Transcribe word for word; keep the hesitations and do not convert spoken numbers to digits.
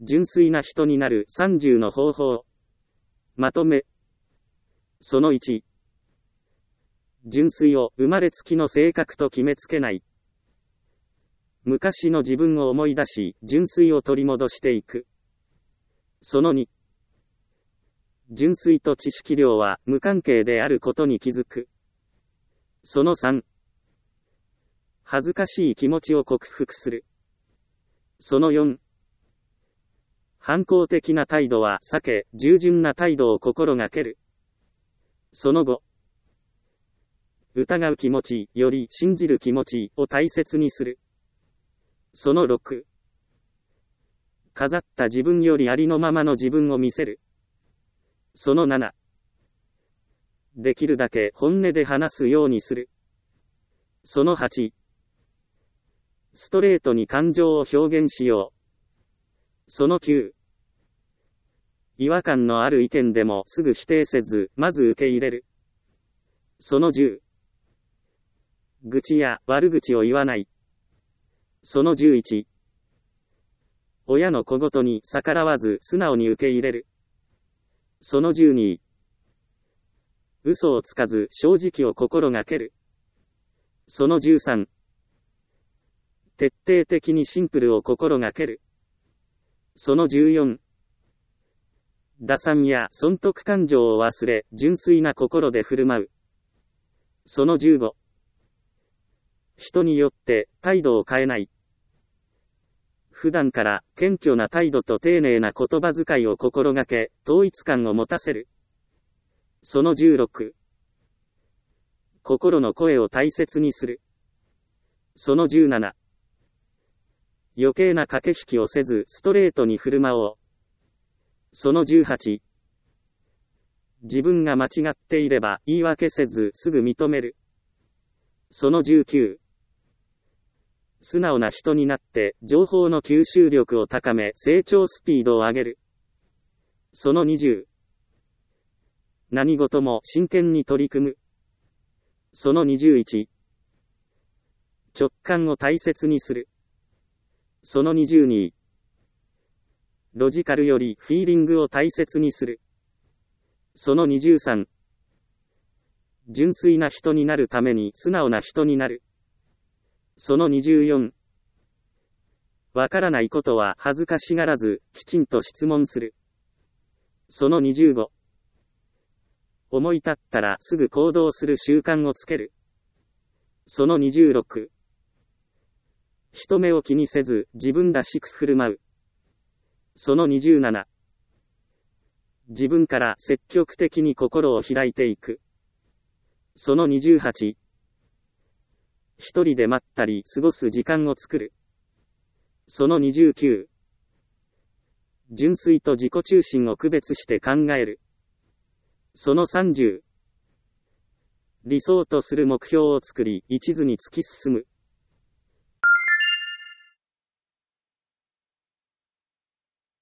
純粋な人になるさんじゅうの方法。まとめ。そのいち。純粋を生まれつきの性格と決めつけない。昔の自分を思い出し、純粋を取り戻していく。そのに。純粋と知識量は無関係であることに気づく。そのさん。恥ずかしい気持ちを克服する。そのよん。反抗的な態度は避け、従順な態度を心がける。そのご。疑う気持ちより信じる気持ちを大切にする。そのろく。飾った自分よりありのままの自分を見せる。そのなな。できるだけ本音で話すようにする。そのはち。ストレートに感情を表現しよう。そのきゅう。違和感のある意見でもすぐ否定せず、まず受け入れる。そのじゅう。愚痴や悪口を言わない。そのじゅういち。親の小言に逆らわず素直に受け入れる。そのじゅうに。嘘をつかず正直を心がける。そのじゅうさん。徹底的にシンプルを心がける。そのじゅうよん。打算や損得感情を忘れ、純粋な心で振る舞う。そのじゅうご。人によって態度を変えない。普段から謙虚な態度と丁寧な言葉遣いを心がけ、統一感を持たせる。そのじゅうろく。心の声を大切にする。そのじゅうなな。余計な駆け引きをせずストレートに振る舞おう。そのじゅうはち。自分が間違っていれば言い訳せずすぐ認める。そのじゅうきゅう。素直な人になって情報の吸収力を高め成長スピードを上げる。そのにじゅう。何事も真剣に取り組む。そのにじゅういち。直感を大切にする。そのにじゅうに。ロジカルよりフィーリングを大切にする。そのにじゅうさん。純粋な人になるために素直な人になる。そのにじゅうよん。わからないことは恥ずかしがらず、きちんと質問する。そのにじゅうご。思い立ったらすぐ行動する習慣をつける。そのにじゅうろく。人目を気にせず、自分らしく振る舞う。そのにじゅうなな。自分から積極的に心を開いていく。そのにじゅうはち。一人で待ったり過ごす時間を作る。そのにじゅうきゅう。純粋と自己中心を区別して考える。そのさんじゅう。理想とする目標を作り、一途に突き進む。